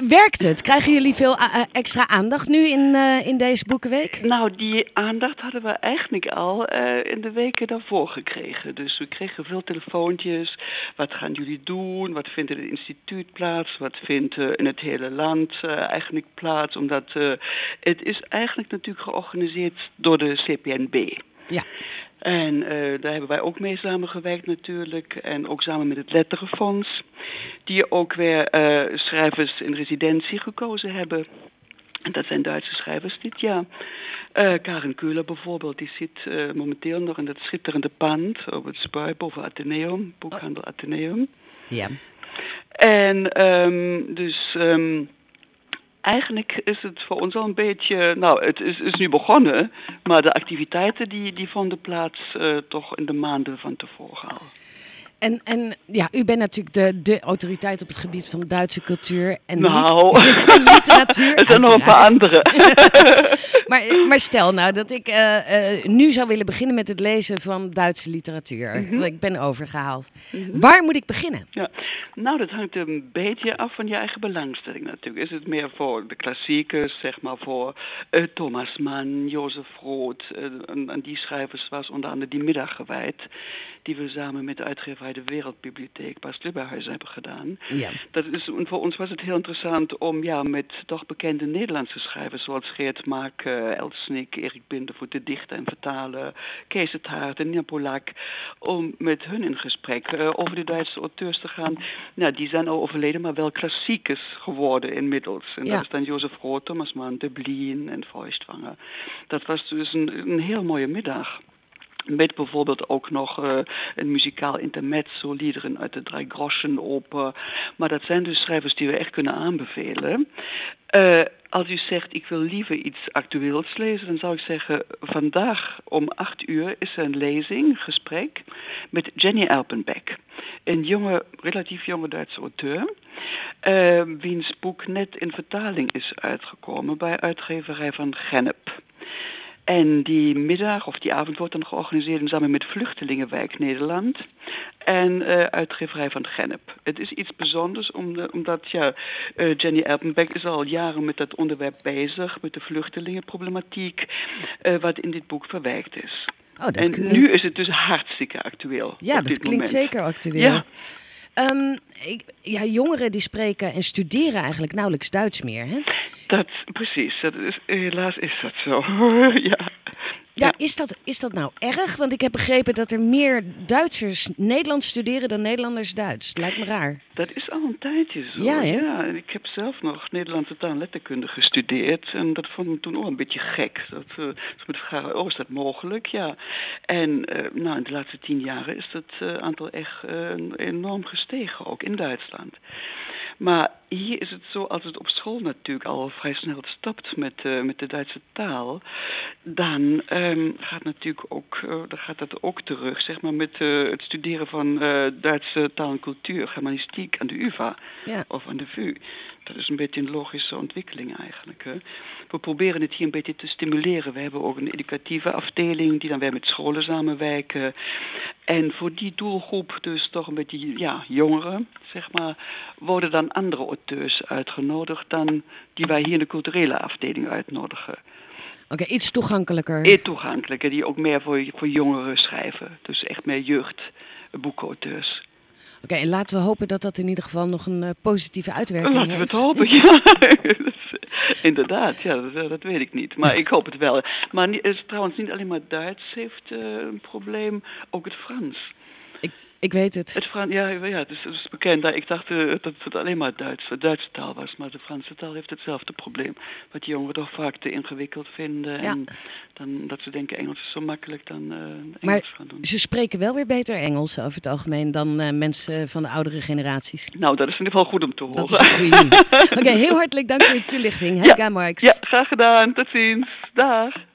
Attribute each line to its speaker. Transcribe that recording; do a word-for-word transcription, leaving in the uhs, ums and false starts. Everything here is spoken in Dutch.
Speaker 1: werkt het? Krijgen jullie veel uh, extra aandacht nu in, uh, in deze boekenweek?
Speaker 2: Nou, die aandacht hadden we eigenlijk al uh, in de weken daarvoor gekregen. Dus we kregen veel telefoontjes. Wat gaan jullie doen? Wat vindt in het instituut plaats? Wat vindt uh, in het hele land uh, eigenlijk plaats? Omdat uh, het is eigenlijk natuurlijk georganiseerd door de C P N B.
Speaker 1: Ja.
Speaker 2: En uh, daar hebben wij ook mee samengewerkt natuurlijk. En ook samen met het Letterenfonds. Die ook weer uh, schrijvers in residentie gekozen hebben. En dat zijn Duitse schrijvers dit jaar. Uh, Karen Köhler bijvoorbeeld, die zit uh, momenteel nog in dat schitterende pand op het Spui boven Atheneum, boekhandel Atheneum.
Speaker 1: Ja.
Speaker 2: En um, dus... Um, Eigenlijk is het voor ons al een beetje, nou het is, is nu begonnen, maar de activiteiten die, die vonden plaats uh, toch in de maanden van tevoren al.
Speaker 1: En, en ja, u bent natuurlijk de, de autoriteit op het gebied van Duitse cultuur en,
Speaker 2: nou,
Speaker 1: li- en literatuur.
Speaker 2: Er zijn nog een paar andere.
Speaker 1: maar, maar stel nou dat ik uh, uh, nu zou willen beginnen met het lezen van Duitse literatuur. Mm-hmm. Ik ben overgehaald. Mm-hmm. Waar moet ik beginnen?
Speaker 2: Ja. Nou, dat hangt een beetje af van je eigen belangstelling natuurlijk. Is het meer voor de klassiekers, zeg maar voor uh, Thomas Mann, Jozef Roth, uh, en, en die schrijvers was onder andere Die Middag gewijd, die we samen met de uitgeverij de Wereldbibliotheek Bas Lubberhuizen hebben gedaan. Ja. Dat is, voor ons was het heel interessant om ja, met toch bekende Nederlandse schrijvers zoals Geert Maak, uh, Elsnik, Erik Bindervoet te dichten en vertalen, Kees het Haart en Nina Polak, om met hun in gesprek uh, over de Duitse auteurs te gaan. Nou, die zijn al overleden, maar wel klassiekers geworden inmiddels. En ja. Dat is dan Jozef Roth, Thomas Mann, De Blien en Feuchtwanger. Dat was dus een, een heel mooie middag. Met bijvoorbeeld ook nog uh, een muzikaal intermezzo, liederen uit de Drei Groschen oper. Maar dat zijn dus schrijvers die we echt kunnen aanbevelen. Uh, als u zegt, ik wil liever iets actueels lezen, dan zou ik zeggen, vandaag om acht uur is er een lezing, gesprek, met Jenny Alpenbeck. Een jonge, relatief jonge Duitse auteur, uh, wiens boek net in vertaling is uitgekomen bij uitgeverij van Gennep. En die middag of die avond wordt dan georganiseerd samen met Vluchtelingenwijk Nederland en uh, uitgeverij van Gennep. Het is iets bijzonders om de, omdat ja, uh, Jenny Alpenbeck is al jaren met dat onderwerp bezig, met de vluchtelingenproblematiek, uh, wat in dit boek verwerkt is.
Speaker 1: Oh, dat
Speaker 2: en
Speaker 1: klinkt...
Speaker 2: nu is het dus hartstikke actueel.
Speaker 1: Ja, dat klinkt
Speaker 2: moment.
Speaker 1: zeker actueel.
Speaker 2: Ja.
Speaker 1: Um, ik, ja, jongeren die spreken en studeren eigenlijk nauwelijks Duits meer, hè?
Speaker 2: Dat, precies. Dat is, helaas is dat zo. ja.
Speaker 1: Ja, is dat, is dat nou erg? Want ik heb begrepen dat er meer Duitsers Nederlands studeren dan Nederlanders Duits. Lijkt me raar.
Speaker 2: Dat is al een tijdje zo.
Speaker 1: Ja, hè?
Speaker 2: Ja, ik heb zelf nog Nederlandse taal en letterkunde gestudeerd. En dat vond ik toen ook een beetje gek. Dat, uh, dus met vragen, oh, is dat mogelijk? Ja. En uh, nou, in de laatste tien jaren is dat uh, aantal echt uh, enorm gestegen, ook in Duitsland. Maar hier is het zo, als het op school natuurlijk al vrij snel stopt met, uh, met de Duitse taal, dan um, gaat, natuurlijk ook, uh, dan gaat dat ook terug, zeg maar, met uh, het studeren van uh, Duitse taal en cultuur, germanistiek aan de U vA ja. of aan de V U. Dat is een beetje een logische ontwikkeling eigenlijk. Hè. We proberen het hier een beetje te stimuleren. We hebben ook een educatieve afdeling die dan weer met scholen samenwerken. En voor die doelgroep, dus toch een beetje ja, jongeren, zeg maar, worden dan andere auteurs uitgenodigd dan die wij hier in de culturele afdeling uitnodigen.
Speaker 1: Oké, okay, iets toegankelijker.
Speaker 2: Iets toegankelijker, die ook meer voor, voor jongeren schrijven. Dus echt meer jeugdboekauteurs.
Speaker 1: Oké, okay, en laten we hopen dat dat in ieder geval nog een uh, positieve uitwerking
Speaker 2: laten
Speaker 1: heeft.
Speaker 2: Laten we het hopen, ja. Inderdaad, ja, dat, dat weet ik niet. Maar ik hoop het wel. Maar niet, is, trouwens, niet alleen maar Duits heeft uh, een probleem, ook het Frans.
Speaker 1: Ik, ik weet het.
Speaker 2: Het Frans, ja, ja, het is, het is bekend. Ik dacht uh, dat het alleen maar Duits, de Duitse taal was, maar de Franse taal heeft hetzelfde probleem. Wat die jongeren toch vaak te ingewikkeld vinden. Ja. En dan, dat ze denken Engels is zo makkelijk dan uh, Engels
Speaker 1: maar
Speaker 2: gaan doen.
Speaker 1: Ze spreken wel weer beter Engels over het algemeen dan uh, mensen van de oudere generaties.
Speaker 2: Nou, dat is in ieder geval goed om te horen.
Speaker 1: Dat is een goede. Oké, okay, heel hartelijk dank voor je toelichting. Helga
Speaker 2: ja,
Speaker 1: Marx.
Speaker 2: Ja, graag gedaan. Tot ziens. Dag.